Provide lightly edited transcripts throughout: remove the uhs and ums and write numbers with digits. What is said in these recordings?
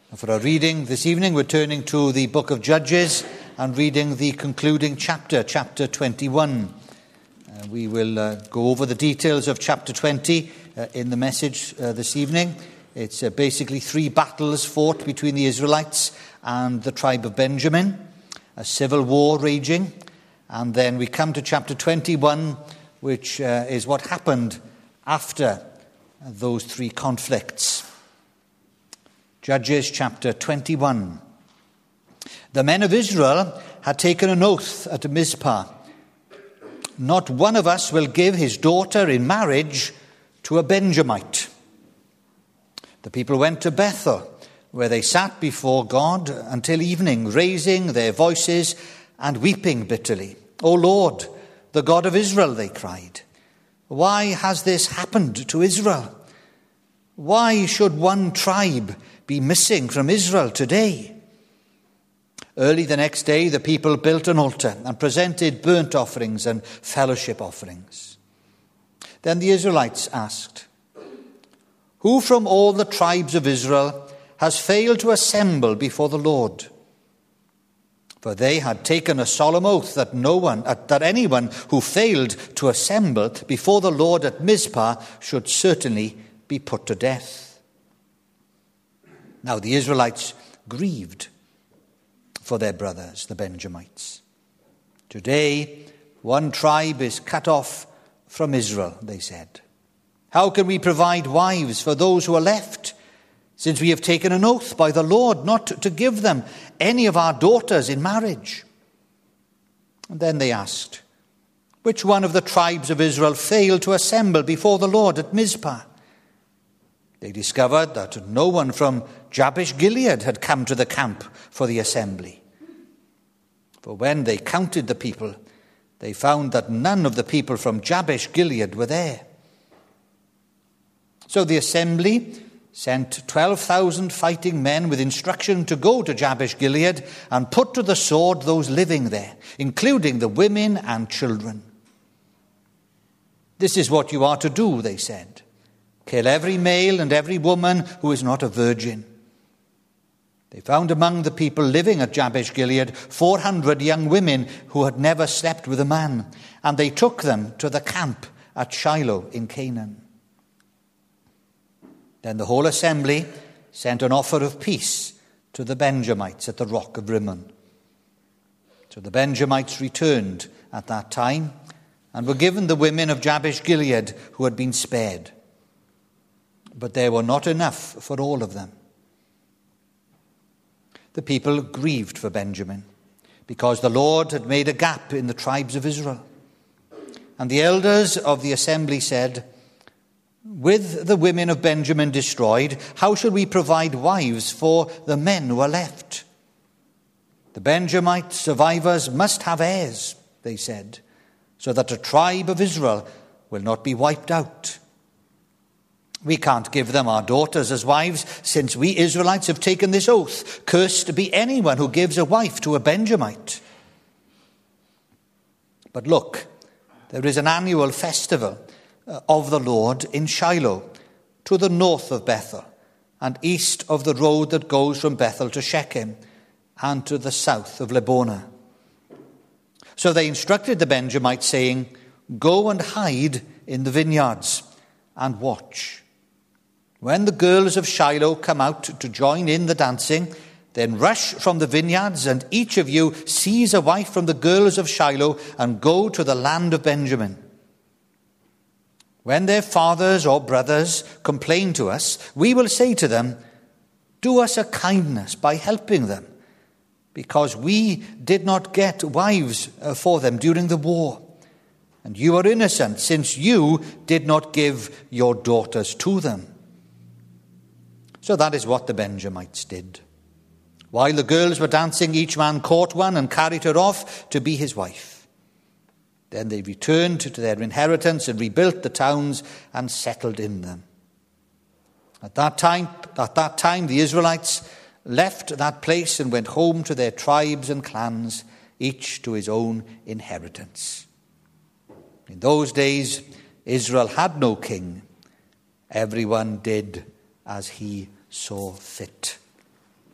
For our reading this evening, we're turning to the book of Judges and reading the concluding chapter, chapter 21. We will go over the details of chapter 20 in the message this evening. It's basically three battles fought between the Israelites and the tribe of Benjamin, a civil war raging, and then we come to chapter 21, which is what happened after those three conflicts. Judges chapter 21. The men of Israel had taken an oath at Mizpah. Not one of us will give his daughter in marriage to a Benjamite. The people went to Bethel, where they sat before God until evening, raising their voices and weeping bitterly. "O Lord, the God of Israel," they cried, "why has this happened to Israel? Why should one tribe be missing from Israel today?" Early the next day, the people built an altar and presented burnt offerings and fellowship offerings. Then the Israelites asked, "Who from all the tribes of Israel has failed to assemble before the Lord?" For they had taken a solemn oath that anyone who failed to assemble before the Lord at Mizpah should certainly be put to death. Now the Israelites grieved for their brothers, the Benjamites. "Today, one tribe is cut off from Israel," they said. "How can we provide wives for those who are left, since we have taken an oath by the Lord not to give them any of our daughters in marriage?" And then they asked, "Which one of the tribes of Israel failed to assemble before the Lord at Mizpah?" They discovered that no one from Jabesh-Gilead had come to the camp for the assembly. For when they counted the people, they found that none of the people from Jabesh-Gilead were there. So the assembly sent 12,000 fighting men with instruction to go to Jabesh-Gilead and put to the sword those living there, including the women and children. "This is what you are to do," they said. "Kill every male and every woman who is not a virgin." They found among the people living at Jabesh-Gilead 400 young women who had never slept with a man, and they took them to the camp at Shiloh in Canaan. Then the whole assembly sent an offer of peace to the Benjamites at the rock of Rimmon. So the Benjamites returned at that time and were given the women of Jabesh-Gilead who had been spared. But there were not enough for all of them. The people grieved for Benjamin because the Lord had made a gap in the tribes of Israel. And the elders of the assembly said, "With the women of Benjamin destroyed, how shall we provide wives for the men who are left? The Benjamite survivors must have heirs," they said, "so that the tribe of Israel will not be wiped out. We can't give them our daughters as wives, since we Israelites have taken this oath. Cursed be anyone who gives a wife to a Benjamite." But look, there is an annual festival of the Lord in Shiloh, to the north of Bethel, and east of the road that goes from Bethel to Shechem, and to the south of Lebonah. So they instructed the Benjamites, saying, "Go and hide in the vineyards and watch. When the girls of Shiloh come out to join in the dancing, then rush from the vineyards, and each of you seize a wife from the girls of Shiloh and go to the land of Benjamin. When their fathers or brothers complain to us, we will say to them, 'Do us a kindness by helping them, because we did not get wives for them during the war. And you are innocent, since you did not give your daughters to them.'" So that is what the Benjamites did. While the girls were dancing, each man caught one and carried her off to be his wife. Then they returned to their inheritance and rebuilt the towns and settled in them. At that time, the Israelites left that place and went home to their tribes and clans, each to his own inheritance. In those days, Israel had no king. Everyone did as he saw fit.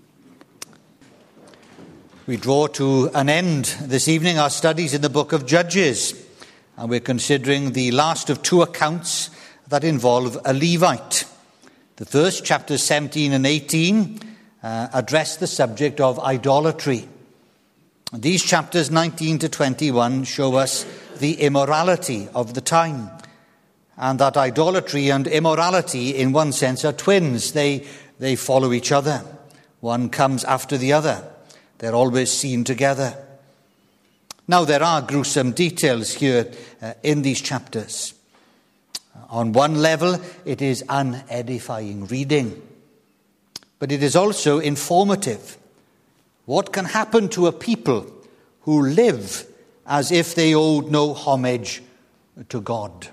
We draw to an end this evening our studies in the book of Judges, and we're considering the last of two accounts that involve a Levite. The first, chapters 17 and 18, address the subject of idolatry. These chapters 19 to 21 show us the immorality of the time, and that idolatry and immorality, in one sense, are twins. They follow each other. One comes after the other. They're always seen together. Now, there are gruesome details here in these chapters. On one level, it is unedifying reading, but it is also informative. What can happen to a people who live as if they owed no homage to God?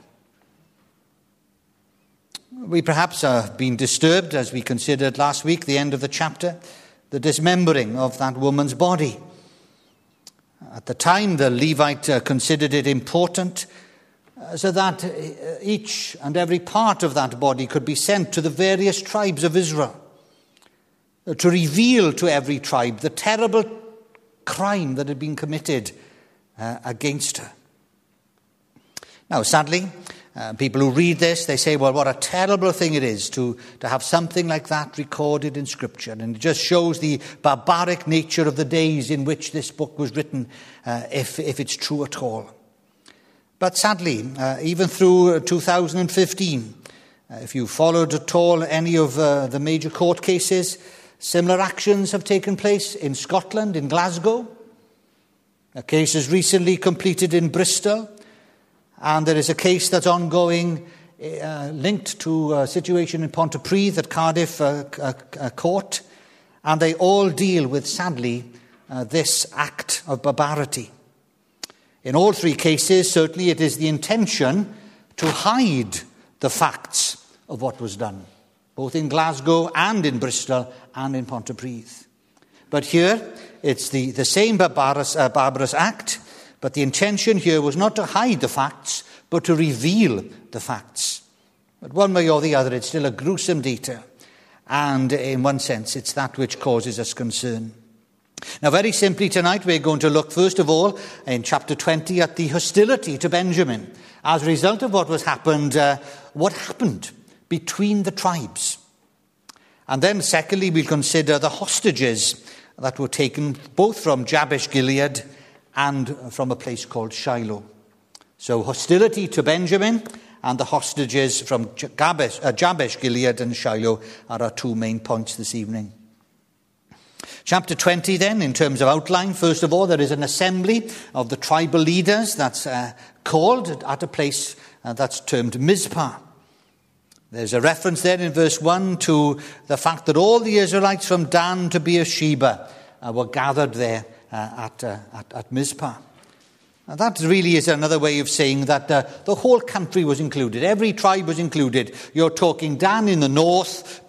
We perhaps have been disturbed, as we considered last week, the end of the chapter, the dismembering of that woman's body. At the time, the Levite considered it important so that each and every part of that body could be sent to the various tribes of Israel, to reveal to every tribe the terrible crime that had been committed against her. Now, sadly, people who read this, they say, well, what a terrible thing it is to have something like that recorded in Scripture. And it just shows the barbaric nature of the days in which this book was written, if it's true at all. But sadly, even through 2015, if you followed at all any of the major court cases, similar actions have taken place in Scotland, in Glasgow. A case is recently completed in Bristol. And there is a case that's ongoing linked to a situation in Pontypridd at Cardiff court. And they all deal with, sadly, this act of barbarity. In all three cases, certainly it is the intention to hide the facts of what was done, both in Glasgow and in Bristol and in Pontypridd. But here, it's the same barbarous act. But the intention here was not to hide the facts, but to reveal the facts. But one way or the other, it's still a gruesome detail. And in one sense, it's that which causes us concern. Now, very simply tonight, we're going to look, first of all, in chapter 20, at the hostility to Benjamin. As a result of what happened between the tribes. And then, secondly, we'll consider the hostages that were taken both from Jabesh Gilead and from a place called Shiloh. So hostility to Benjamin and the hostages from Jabesh Gilead and Shiloh are our two main points this evening. Chapter 20 then, in terms of outline, first of all, there is an assembly of the tribal leaders that's called at a place that's termed Mizpah. There's a reference there in verse 1 to the fact that all the Israelites from Dan to Beersheba were gathered there at Mizpah. And that really is another way of saying that the whole country was included. Every tribe was included. You're talking Dan in the north,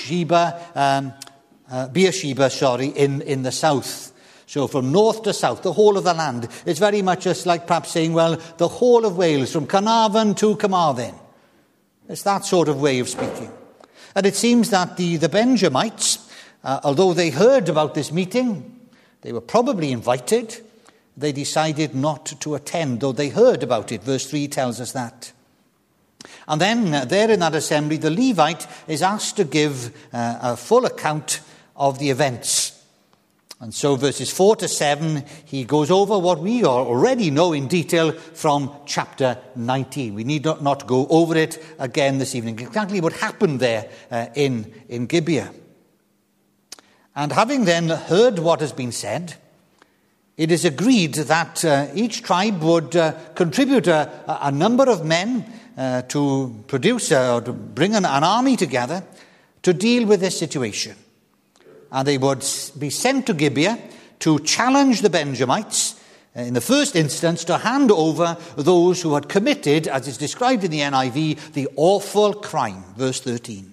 Beersheba, in the south. So from north to south, the whole of the land. It's very much just like perhaps saying, well, the whole of Wales, from Carnarvon to Carmarthen. It's that sort of way of speaking. And it seems that the Benjamites, although they heard about this meeting, they were probably invited. They decided not to attend, though they heard about it. Verse 3 tells us that. And then there in that assembly, the Levite is asked to give a full account of the events. And so verses 4 to 7, he goes over what we already know in detail from chapter 19. We need not go over it again this evening. Exactly what happened there in Gibeah. And having then heard what has been said, it is agreed that each tribe would contribute a number of men to produce or to bring an army together to deal with this situation. And they would be sent to Gibeah to challenge the Benjamites, in the first instance, to hand over those who had committed, as is described in the NIV, the awful crime, verse 13.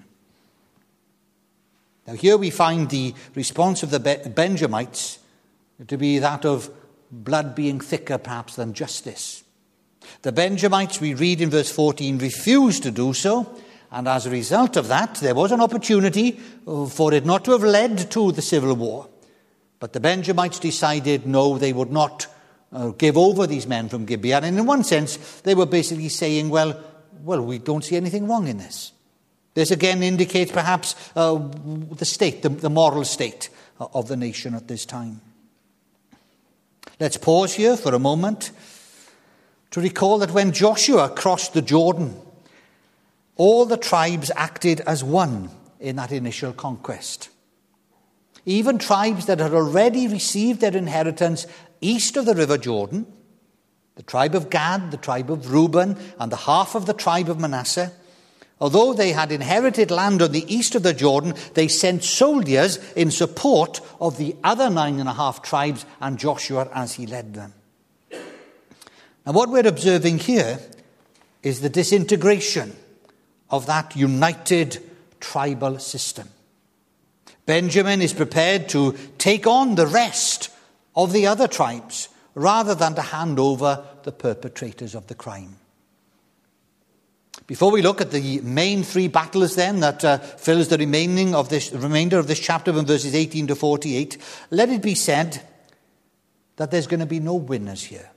Now here we find the response of the Benjamites to be that of blood being thicker perhaps than justice. The Benjamites, we read in verse 14, refused to do so, and as a result of that, there was an opportunity for it not to have led to the civil war, But the Benjamites decided no, they would not give over these men from Gibeah. And in one sense, they were basically saying, well, we don't see anything wrong in this. This again indicates perhaps the state, the moral state of the nation at this time. Let's pause here for a moment to recall that when Joshua crossed the Jordan, all the tribes acted as one in that initial conquest. Even tribes that had already received their inheritance east of the River Jordan, the tribe of Gad, the tribe of Reuben, and the half of the tribe of Manasseh, although they had inherited land on the east of the Jordan, they sent soldiers in support of the other 9.5 tribes and Joshua as he led them. And what we're observing here is the disintegration of that united tribal system. Benjamin is prepared to take on the rest of the other tribes rather than to hand over the perpetrators of the crime. Before we look at the main 3 battles then that fills the remainder of this chapter from verses 18 to 48, let it be said that there's going to be no winners here.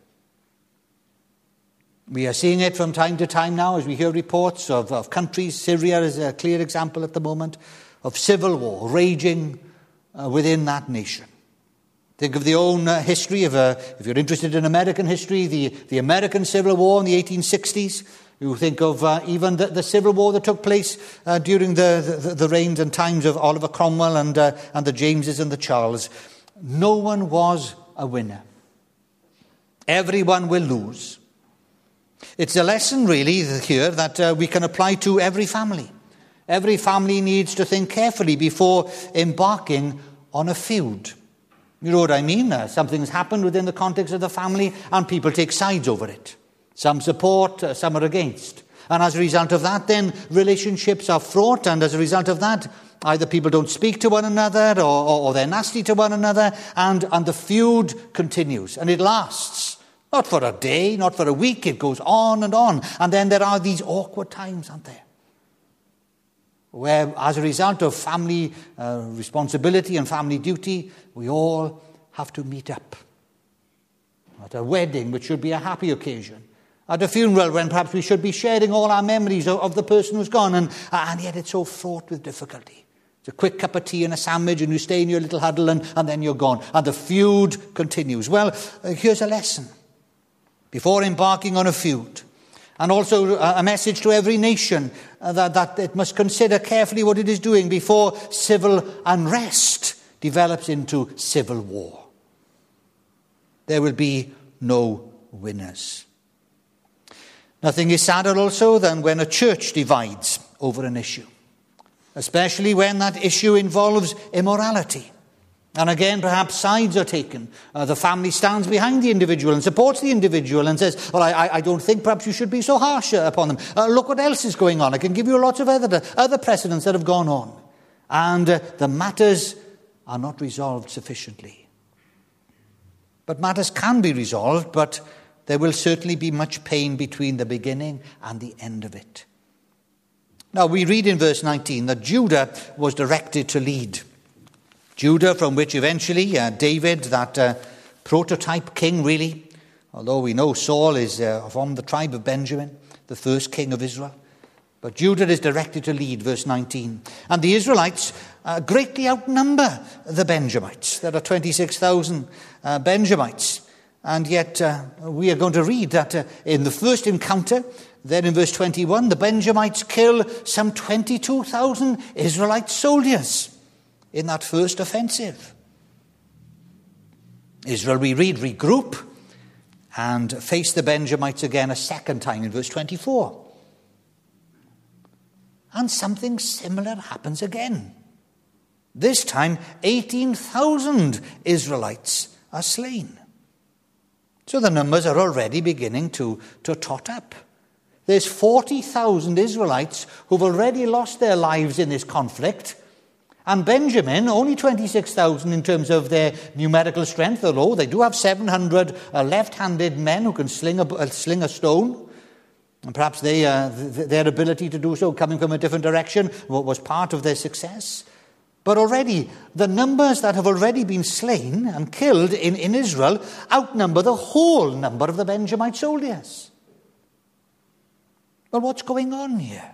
We are seeing it from time to time now as we hear reports of countries. Syria is a clear example at the moment of civil war raging within that nation. Think of the own history of, if you're interested in American history, the American Civil War in the 1860s. You think of even the civil war that took place during the reigns and times of Oliver Cromwell and the Jameses and the Charles. No one was a winner. Everyone will lose. It's a lesson really here that we can apply to every family. Every family needs to think carefully before embarking on a feud. You know what I mean? Something's happened within the context of the family and people take sides over it. Some support, some are against. And as a result of that, then relationships are fraught, and as a result of that, either people don't speak to one another or they're nasty to one another, and the feud continues. And it lasts. Not for a day, not for a week, it goes on. And then there are these awkward times, aren't there? Where as a result of family responsibility and family duty, we all have to meet up. At a wedding, which should be a happy occasion. At a funeral, when perhaps we should be sharing all our memories of the person who's gone, and yet it's so fraught with difficulty. It's a quick cup of tea and a sandwich, and you stay in your little huddle, and then you're gone. And the feud continues. Well, here's a lesson. Before embarking on a feud, and also a message to every nation that it must consider carefully what it is doing before civil unrest develops into civil war. There will be no winners. Nothing is sadder also than when a church divides over an issue, especially when that issue involves immorality. And again, perhaps sides are taken. The family stands behind the individual and supports the individual and says, well, I don't think perhaps you should be so harsh upon them. Look what else is going on. I can give you lots of other precedents that have gone on. And the matters are not resolved sufficiently. But matters can be resolved, but there will certainly be much pain between the beginning and the end of it. Now, we read in verse 19 that Judah was directed to lead. Judah, from which eventually David, that prototype king really, although we know Saul is from the tribe of Benjamin, the first king of Israel. But Judah is directed to lead, verse 19. And the Israelites greatly outnumber the Benjamites. There are 26,000 Benjamites. And yet we are going to read that in the first encounter, then in verse 21, the Benjamites kill some 22,000 Israelite soldiers in that first offensive. Israel, we read, regroup and face the Benjamites again a second time in verse 24. And something similar happens again. This time, 18,000 Israelites are slain. So the numbers are already beginning to tot up. There's 40,000 Israelites who've already lost their lives in this conflict. And Benjamin, only 26,000 in terms of their numerical strength, although they do have 700 left-handed men who can sling a stone. And perhaps their ability to do so, coming from a different direction, was part of their success. But already, the numbers that have already been slain and killed in Israel outnumber the whole number of the Benjamite soldiers. Well, what's going on here?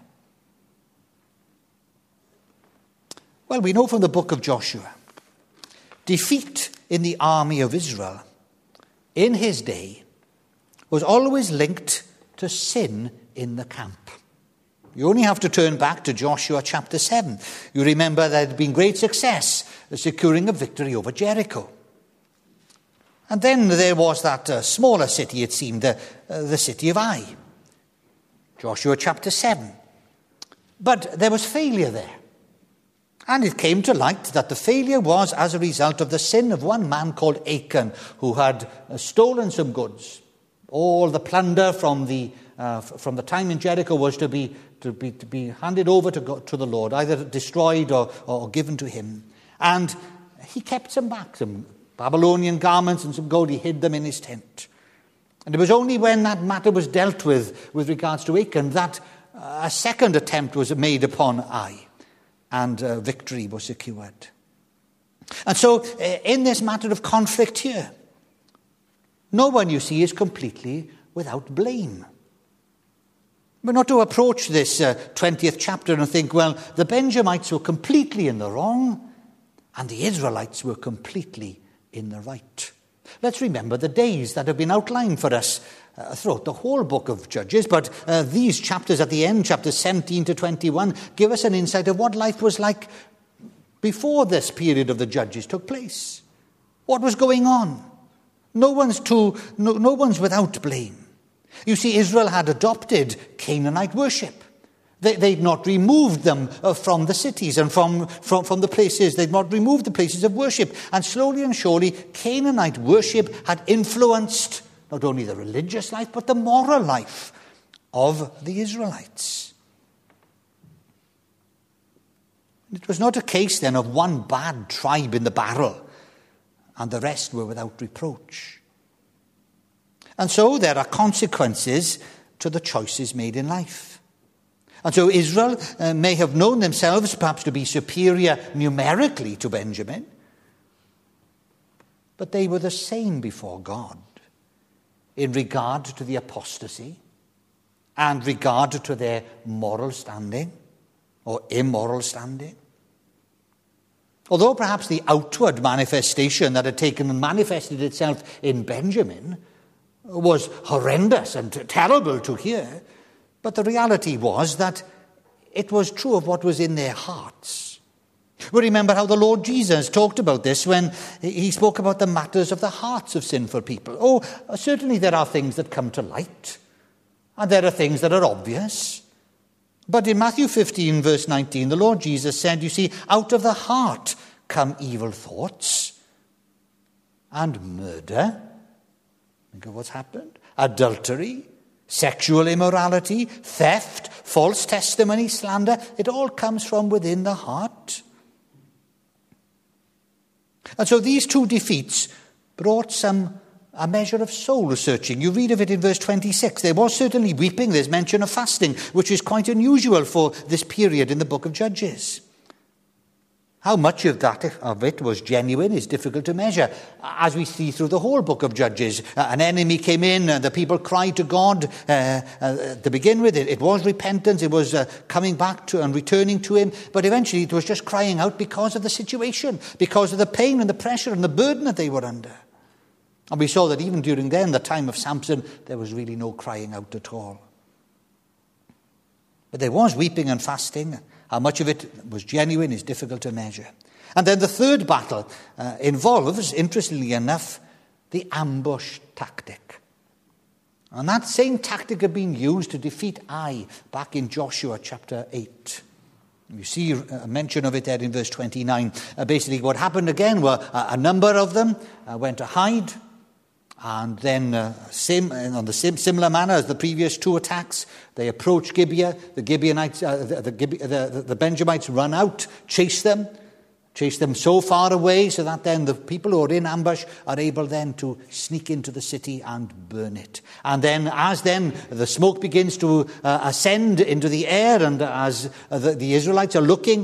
Well, we know from the book of Joshua, defeat in the army of Israel in his day was always linked to sin in the camp. You only have to turn back to Joshua chapter 7. You remember there had been great success, the securing of victory over Jericho. And then there was that smaller city, it seemed, the city of Ai. Joshua chapter 7. But there was failure there. And it came to light that the failure was as a result of the sin of one man called Achan, who had stolen some goods. All the plunder from the time in Jericho was to be handed over to the Lord, either destroyed or given to him. And he kept some back, some Babylonian garments and some gold. He hid them in his tent. And it was only when that matter was dealt with regards to Achan that a second attempt was made upon Ai, and victory was secured. And so in this matter of conflict here, no one, you see, is completely without blame. We're not to approach this 20th chapter and think, well, the Benjamites were completely in the wrong and the Israelites were completely in the right. Let's remember the days that have been outlined for us throughout the whole book of Judges, but these chapters at the end, chapters 17 to 21, give us an insight of what life was like before this period of the Judges took place. What was going on? No one's without blame. You see, Israel had adopted Canaanite worship. They'd not removed them from the cities and from the places. They'd not removed the places of worship. And slowly and surely, Canaanite worship had influenced not only the religious life, but the moral life of the Israelites. It was not a case then of one bad tribe in the barrel and the rest were without reproach. And so there are consequences to the choices made in life. And so Israel may have known themselves perhaps to be superior numerically to Benjamin, but they were the same before God in regard to the apostasy and regard to their moral standing or immoral standing. Although perhaps the outward manifestation that had taken and manifested itself in Benjamin was horrendous and terrible to hear, but the reality was that it was true of what was in their hearts. We remember how the Lord Jesus talked about this when he spoke about the matters of the hearts of sinful people. Oh, certainly there are things that come to light, and there are things that are obvious. But in Matthew 15, verse 19, the Lord Jesus said, you see, out of the heart come evil thoughts and murder. Think of what's happened. Adultery, sexual immorality, theft, false testimony, slander. It all comes from within the heart. And so these two defeats brought a measure of soul searching. You read of it in verse 26. There was certainly weeping. There's mention of fasting, which is quite unusual for this period in the book of Judges. How much of it was genuine is difficult to measure. As we see through the whole book of Judges, an enemy came in and the people cried to God to begin with. It was repentance. It was coming back to and returning to him. But eventually it was just crying out because of the situation, because of the pain and the pressure and the burden that they were under. And we saw that even during then, the time of Samson, there was really no crying out at all. But there was weeping and fasting. How much of it was genuine is difficult to measure. And then the third battle involves, interestingly enough, the ambush tactic. And that same tactic had been used to defeat Ai back in Joshua chapter 8. You see a mention of it there in verse 29. Basically what happened again were a number of them went to hide. And then, on the similar manner as the previous two attacks, they approach Gibeah. The Benjamites run out, chase them so far away so that then the people who are in ambush are able then to sneak into the city and burn it. And then as then the smoke begins to ascend into the air, and as the Israelites are looking,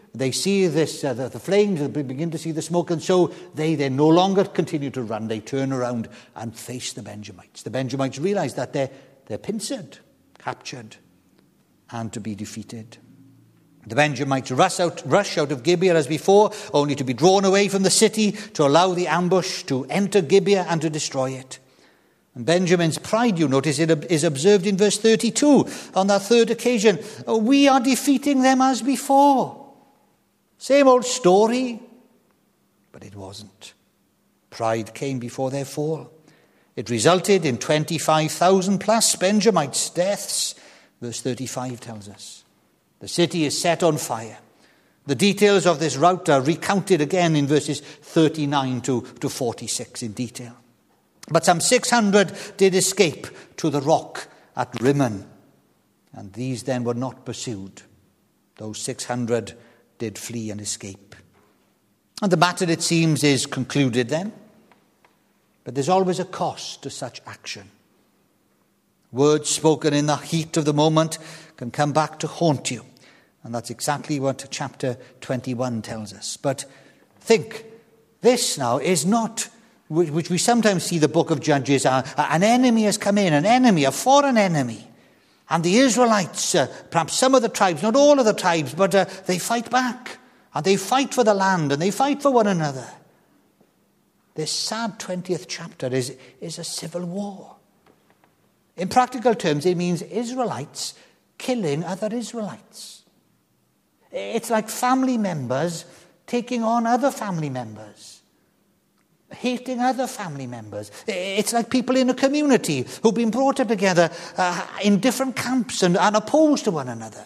They see this, the flames, they begin to see the smoke, and so they no longer continue to run. They turn around and face the Benjamites. The Benjamites realize that they're pincered, captured, and to be defeated. The Benjamites rush out of Gibeah as before, only to be drawn away from the city to allow the ambush to enter Gibeah and to destroy it. And Benjamin's pride, you notice, is observed in verse 32. On that third occasion, we are defeating them as before. Same old story, but it wasn't. Pride came before their fall. It resulted in 25,000 plus Benjamites' deaths, verse 35 tells us. The city is set on fire. The details of this rout are recounted again in verses 39 to 46 in detail. But some 600 did escape to the rock at Rimmon, and these then were not pursued. Those 600 did flee and escape. And the matter, it seems, is concluded then. But there's always a cost to such action. Words spoken in the heat of the moment can come back to haunt you. And that's exactly what chapter 21 tells us. But think, this now is not, which we sometimes see the book of Judges, an enemy has come in, a foreign enemy. And the Israelites, perhaps some of the tribes, not all of the tribes, but they fight back. And they fight for the land, and they fight for one another. This sad 20th chapter is a civil war. In practical terms, it means Israelites killing other Israelites. It's like family members taking on other family members, hating other family members. It's like people in a community who've been brought up together in different camps and opposed to one another.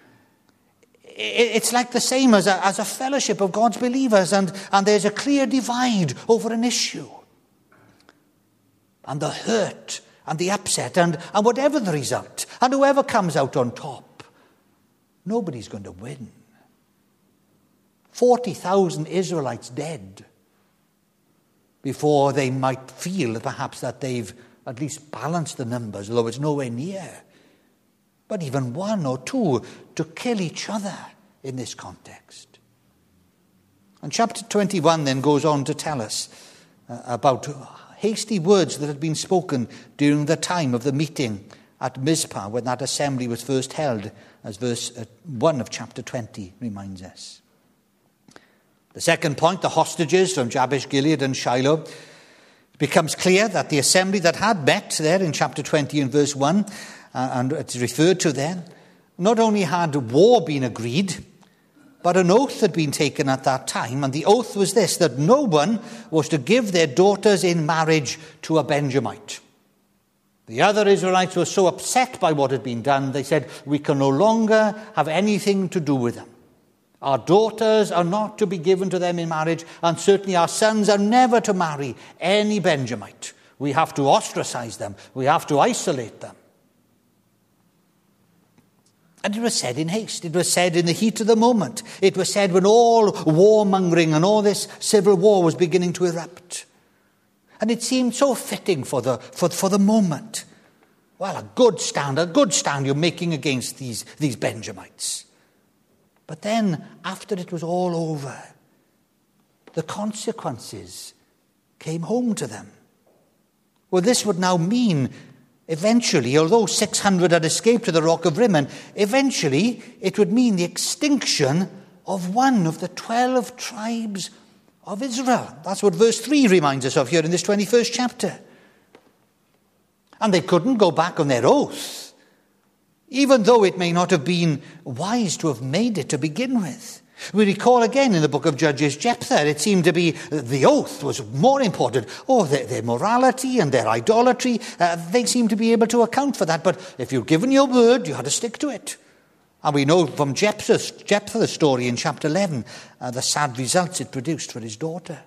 It's like the same as a fellowship of God's believers, and there's a clear divide over an issue. And the hurt and the upset and whatever the result, and whoever comes out on top, nobody's going to win. 40,000 Israelites dead before they might feel perhaps that they've at least balanced the numbers, although it's nowhere near. But even one or two to kill each other in this context. And chapter 21 then goes on to tell us about hasty words that had been spoken during the time of the meeting at Mizpah when that assembly was first held, as verse 1 of chapter 20 reminds us. The second point, the hostages from Jabesh Gilead and Shiloh, it becomes clear that the assembly that had met there in chapter 20 and verse 1, and it's referred to there, not only had war been agreed, but an oath had been taken at that time, and the oath was this, that no one was to give their daughters in marriage to a Benjamite. The other Israelites were so upset by what had been done, they said, we can no longer have anything to do with them. Our daughters are not to be given to them in marriage, and certainly our sons are never to marry any Benjamite. We have to ostracize them. We have to isolate them. And it was said in haste. It was said in the heat of the moment. It was said when all warmongering and all this civil war was beginning to erupt. And it seemed so fitting for the moment. Well, a good stand you're making against these Benjamites. But then, after it was all over, the consequences came home to them. Well, this would now mean, eventually, although 600 had escaped to the rock of Rimmon, eventually it would mean the extinction of one of the 12 tribes of Israel. That's what verse 3 reminds us of here in this 21st chapter. And they couldn't go back on their oath, even though it may not have been wise to have made it to begin with. We recall again in the book of Judges Jephthah, it seemed to be the oath was more important. Their morality and their idolatry, they seemed to be able to account for that. But if you'd given your word, you had to stick to it. And we know from Jephthah's story in chapter 11, the sad results it produced for his daughter.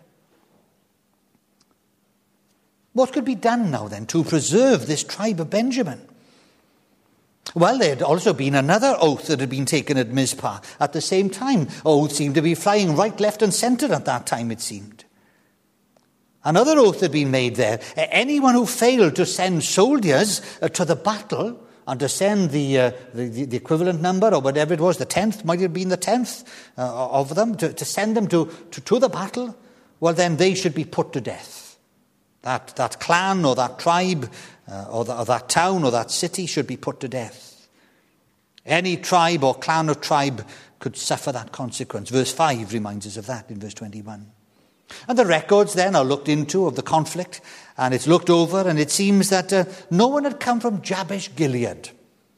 What could be done now then to preserve this tribe of Benjamin? Well, there had also been another oath that had been taken at Mizpah at the same time. Oaths seemed to be flying right, left and centre at that time, it seemed. Another oath had been made there. Anyone who failed to send soldiers to the battle and to send the equivalent number, or whatever it was, the 10th, might have been the 10th of them, to send them to the battle, well, then they should be put to death. That clan or that tribe or that town or that city should be put to death. Any tribe or clan or tribe could suffer that consequence. Verse 5 reminds us of that in verse 21. And the records then are looked into of the conflict, and it's looked over, and it seems that no one had come from Jabesh Gilead.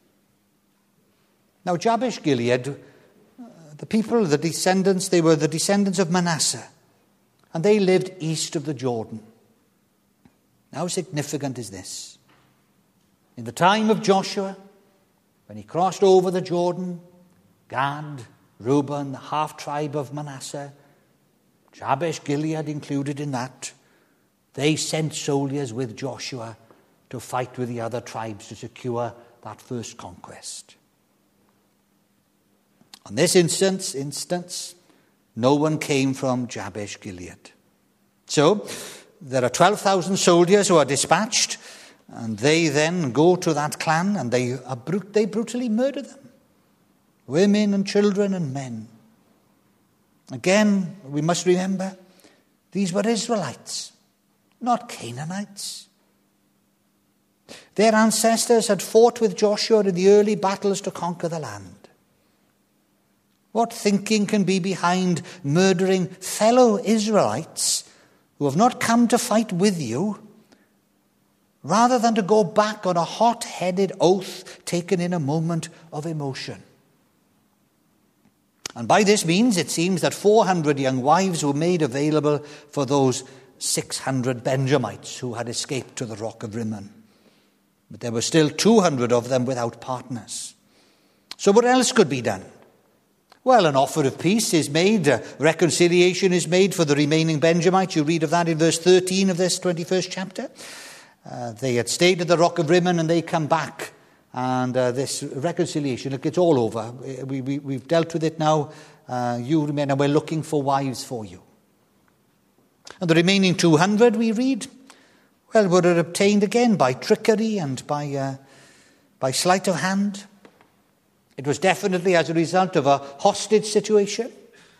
Now, Jabesh Gilead, the people, the descendants, they were the descendants of Manasseh, and they lived east of the Jordan. How significant is this? In the time of Joshua, when he crossed over the Jordan, Gad, Reuben, the half-tribe of Manasseh, Jabesh Gilead included in that, they sent soldiers with Joshua to fight with the other tribes to secure that first conquest. On this instance, no one came from Jabesh Gilead. So, there are 12,000 soldiers who are dispatched, and they then go to that clan, and they brutally murder them. Women and children and men. Again, we must remember, these were Israelites, not Canaanites. Their ancestors had fought with Joshua in the early battles to conquer the land. What thinking can be behind murdering fellow Israelites who have not come to fight with you, rather than to go back on a hot-headed oath taken in a moment of emotion? And by this means, it seems that 400 young wives were made available for those 600 Benjamites who had escaped to the rock of Rimmon. But there were still 200 of them without partners. So what else could be done? Well, an offer of peace is made, reconciliation is made for the remaining Benjamites. You read of that in verse 13 of this 21st chapter. They had stayed at the rock of Rimmon, and they come back. And this reconciliation, it gets all over. We've dealt with it now. You remain, and we're looking for wives for you. And the remaining 200, we read, well, were obtained again by trickery and by sleight of hand. It was definitely as a result of a hostage situation.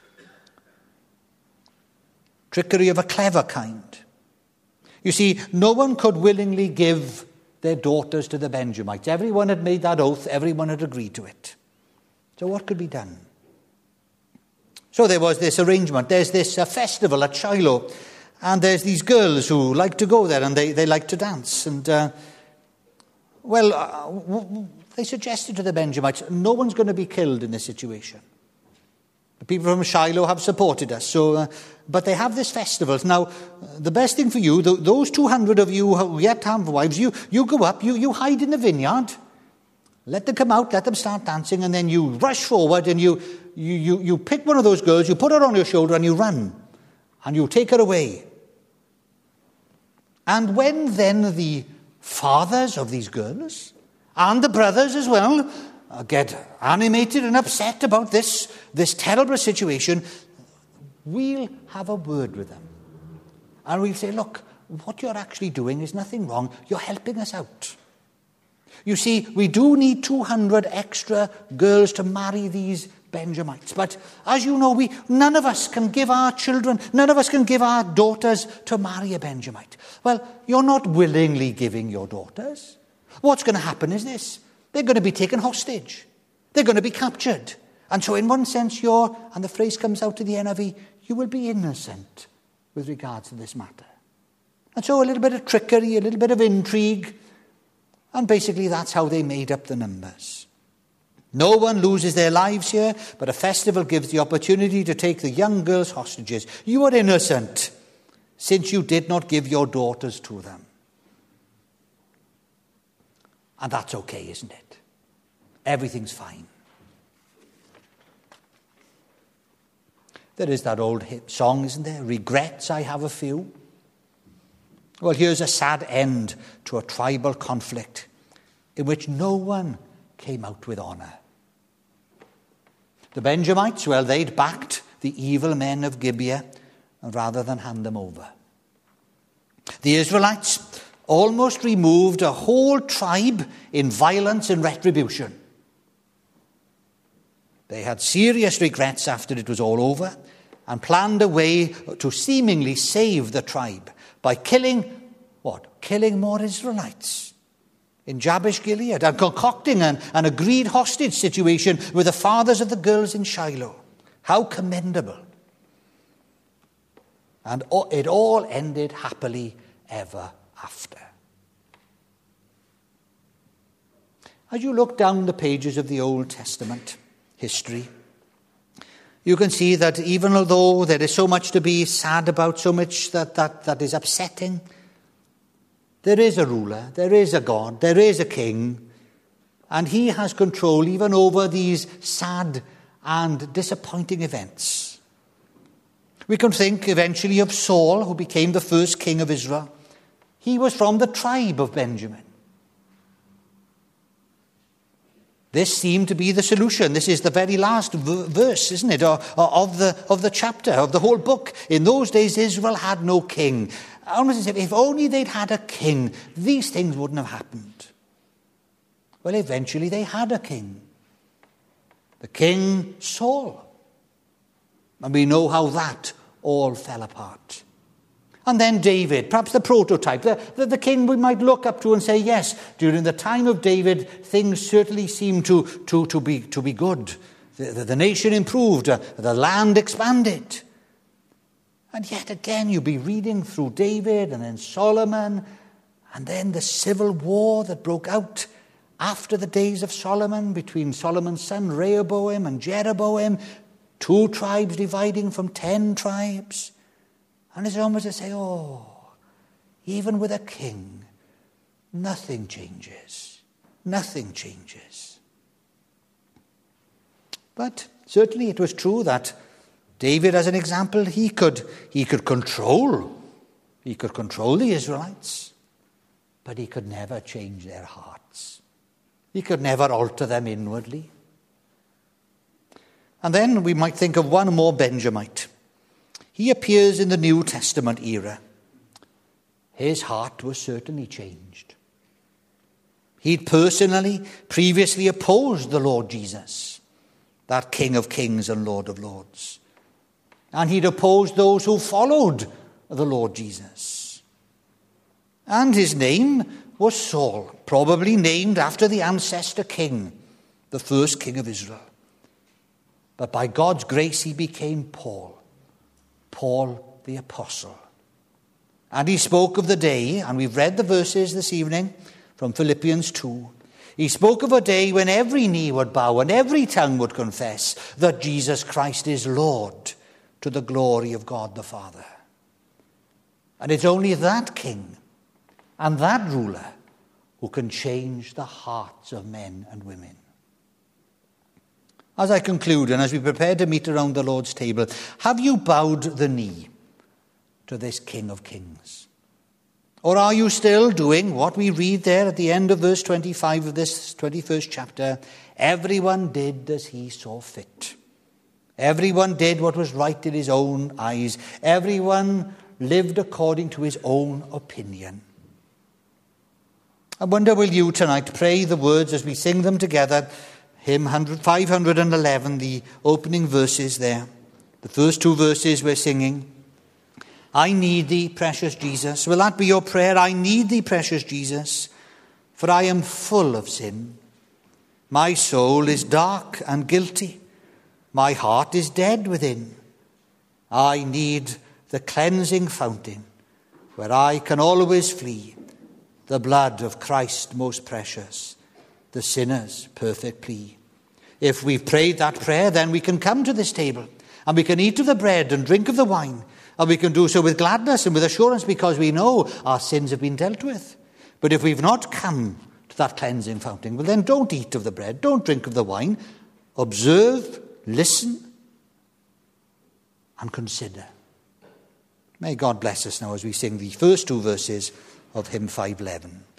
Trickery of a clever kind. You see, no one could willingly give their daughters to the Benjamites. Everyone had made that oath. Everyone had agreed to it. So what could be done? So there was this arrangement. There's this festival at Shiloh, and there's these girls who like to go there, and they like to dance. And, they suggested to the Benjamites, no one's going to be killed in this situation. The people from Shiloh have supported us. But they have this festival. Now, the best thing for you, those 200 of you who yet have wives, you go up, you hide in the vineyard, let them come out, let them start dancing, and then you rush forward and you pick one of those girls, you put her on your shoulder and you run, and you take her away. And when then the fathers of these girls, and the brothers as well, get animated and upset about this terrible situation, we'll have a word with them. And we'll say, look, what you're actually doing is nothing wrong. You're helping us out. You see, we do need 200 extra girls to marry these Benjamites. But as you know, none of us can give our children, none of us can give our daughters to marry a Benjamite. Well, you're not willingly giving your daughters. What's going to happen is this. They're going to be taken hostage. They're going to be captured. And so in one sense, and the phrase comes out to the NIV, you will be innocent with regards to this matter. And so a little bit of trickery, a little bit of intrigue, and basically that's how they made up the numbers. No one loses their lives here, but a festival gives the opportunity to take the young girls hostages. You are innocent, since you did not give your daughters to them. And that's okay, isn't it? Everything's fine. There is that old hip song, isn't there? Regrets, I have a few. Well, here's a sad end to a tribal conflict in which no one came out with honor. The Benjamites, well, they'd backed the evil men of Gibeah rather than hand them over. The Israelites, almost removed a whole tribe in violence and retribution. They had serious regrets after it was all over and planned a way to seemingly save the tribe by killing more Israelites in Jabesh Gilead and concocting an agreed hostage situation with the fathers of the girls in Shiloh. How commendable. And it all ended happily ever after. As you look down the pages of the Old Testament history, you can see that even although there is so much to be sad about, so much that is upsetting, there is a ruler, there is a God, there is a king, and he has control even over these sad and disappointing events. We can think eventually of Saul, who became the first king of Israel. He was from the tribe of Benjamin. This seemed to be the solution. This is the very last verse, isn't it, of the chapter, of the whole book. In those days, Israel had no king. I almost say, if only they'd had a king, these things wouldn't have happened. Well, eventually they had a king. The king Saul. And we know how that all fell apart. And then David, perhaps the prototype, the king we might look up to and say, yes, during the time of David, things certainly seemed to be good. The nation improved, the land expanded. And yet again, you'll be reading through David and then Solomon, and then the civil war that broke out after the days of Solomon between Solomon's son Rehoboam and Jeroboam, 2 tribes dividing from 10 tribes. And it's almost to say, even with a king, nothing changes. Nothing changes. But certainly it was true that David, as an example, he could control the Israelites, but he could never change their hearts. He could never alter them inwardly. And then we might think of one more Benjamite. He appears in the New Testament era. His heart was certainly changed. He'd personally, previously opposed the Lord Jesus, that King of Kings and Lord of Lords. And he'd opposed those who followed the Lord Jesus. And his name was Saul, probably named after the ancestor king, the first king of Israel. But by God's grace, he became Paul the apostle. And he spoke of the day, and we've read the verses this evening from Philippians 2. He spoke of a day when every knee would bow and every tongue would confess that Jesus Christ is Lord, to the glory of God the Father. And it's only that king and that ruler who can change the hearts of men and women. As I conclude, and as we prepare to meet around the Lord's table, have you bowed the knee to this King of Kings? Or are you still doing what we read there at the end of verse 25 of this 21st chapter? Everyone did as he saw fit. Everyone did what was right in his own eyes. Everyone lived according to his own opinion. I wonder, will you tonight pray the words as we sing them together? Hymn 511, the opening verses there. The first 2 verses we're singing. I need thee, precious Jesus. Will that be your prayer? I need thee, precious Jesus, for I am full of sin. My soul is dark and guilty. My heart is dead within. I need the cleansing fountain where I can always flee, the blood of Christ most precious, the sinner's perfect plea. If we've prayed that prayer, then we can come to this table and we can eat of the bread and drink of the wine, and we can do so with gladness and with assurance because we know our sins have been dealt with. But if we've not come to that cleansing fountain, well then don't eat of the bread, don't drink of the wine. Observe, listen, and consider. May God bless us now as we sing the first 2 verses of hymn 511.